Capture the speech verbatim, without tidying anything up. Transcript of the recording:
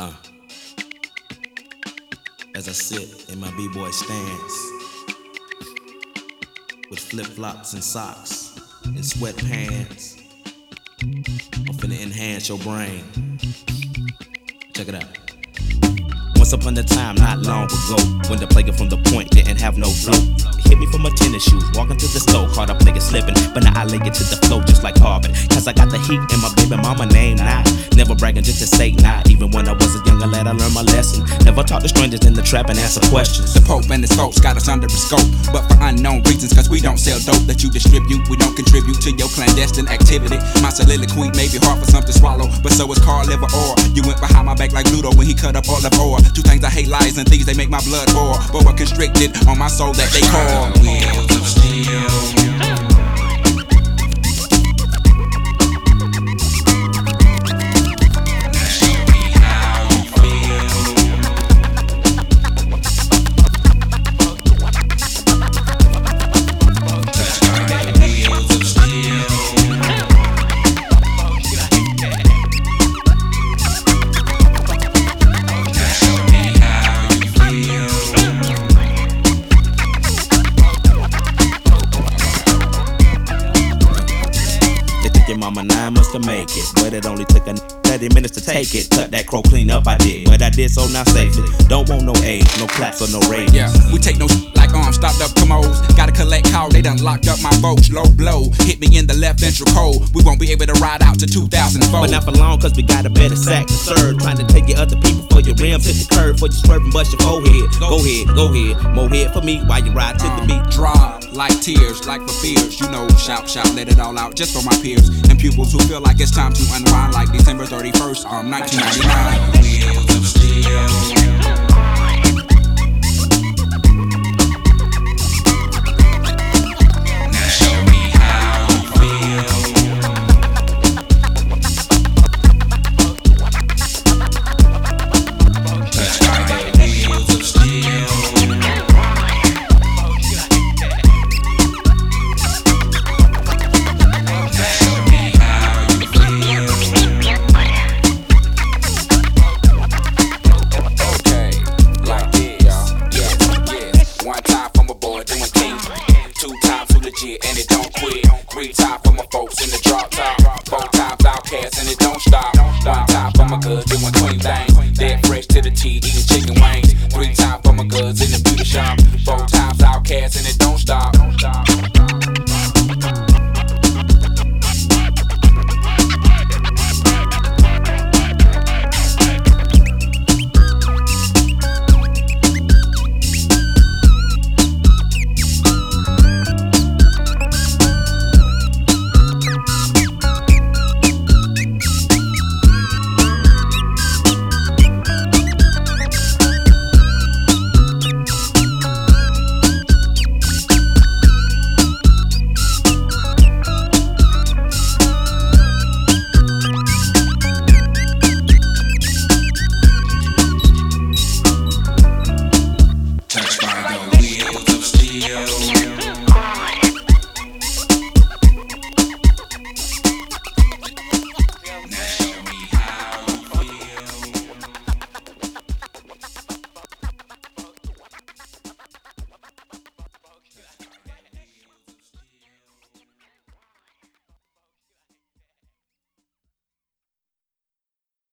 Uh, as I sit in my b-boy stance with flip-flops and socks and sweatpants, I'm finna enhance your brain. Check it out. Once upon a time, not long ago, when the player from the point didn't have no flow. Hit me from my tennis shoes, walking to the store, caught a player slipping, but now I lay it to the flow just like Harvard. Cause I got the heat and my baby mama name now. Never bragging just to say not. Even when I was a younger lad, I learned my lesson. Never talk to strangers in the trap and answer questions. The Pope and his folks got us under a scope, but for unknown reasons, cause we don't sell dope that you distribute. We don't contribute to your clandestine activity. My soliloquy may be hard for some to swallow, but so is Carl Liver Orr. You went behind my back like Ludo when he cut up all of ore. Two things I hate, lies and thieves, they make my blood boil. But we're constricted on my soul that they call wheels of steel. Your mama nine months to make it, but it only took a thirty minutes to take it. Cut that crow clean up, I did, but I did so now safely. Don't want no age, no claps or no ratings. Yeah, we take no like arms, stopped up commodes. Gotta collect call, they done locked up my votes. Low blow, hit me in the left ventral cold. We won't be able to ride out to two thousand four. But not for long, cause we got a better sack to serve. Trying to take your other people for your rims, hit the curve for you swerving, bust your forehead. Go ahead, go ahead, more head for me while you ride to the beat. Dry like tears, like for fears. You know, shout, shout, let it all out just for my peers and pupils who feel like it's time to unwind like December thirty-first, um, nineteen ninety-nine. Wheels of steel.